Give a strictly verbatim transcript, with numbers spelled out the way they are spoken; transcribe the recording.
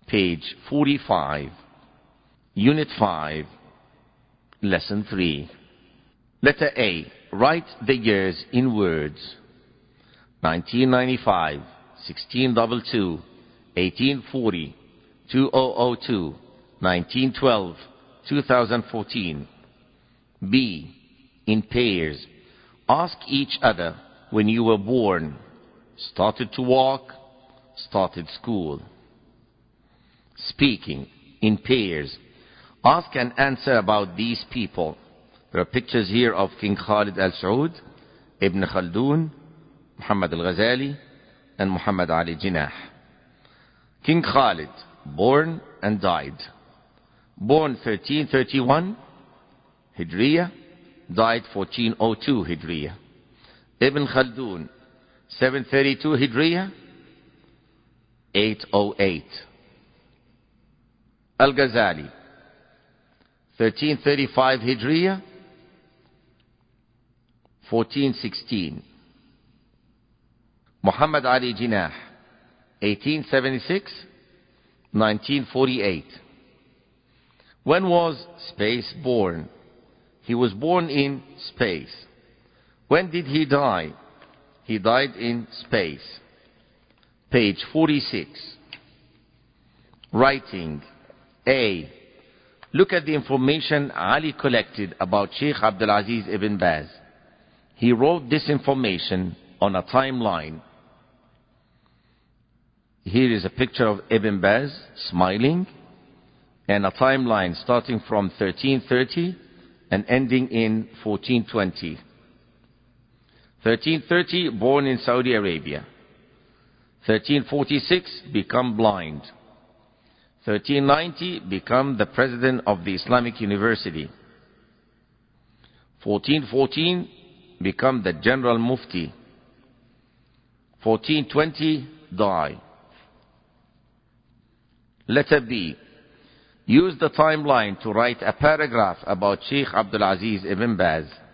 page forty-five, Unit five, Lesson three. Letter A. Write the years in words. nineteen ninety-five, sixteen twenty-two, eighteen forty, two thousand two, nineteen twelve, two thousand fourteen. B. In pairs. Ask each other when you were born, started to walk, started school. Speaking in pairs. Ask and answer about these people. There are pictures here of King Khalid Al Saud, Ibn Khaldun, Muhammad Al Ghazali, and Muhammad Ali Jinnah. King Khalid, born and died. Born thirteen thirty-one Hijriya, died fourteen oh two Hijriya. Ibn Khaldun, seven thirty-two Hijriya, eight oh eight. Al Ghazali, thirteen thirty-five Hijriya, fourteen sixteen. Muhammad Ali Jinnah, eighteen seventy-six, nineteen forty-eight. When was space born? He was born in space. When did he die? He died in space. Page forty-six. Writing. A. Look at the information Ali collected about Sheikh Abdul Aziz Ibn Baz. He wrote this information on a timeline. Here is a picture of Ibn Baz smiling, and a timeline starting from thirteen thirty and ending in fourteen twenty. thirteen thirty, born in Saudi Arabia. thirteen forty-six, become blind. thirteen ninety, become the president of the Islamic University. fourteen fourteen, become the General Mufti. fourteen twenty, die. Letter B. Use the timeline to write a paragraph about Sheikh Abdul Aziz Ibn Baz.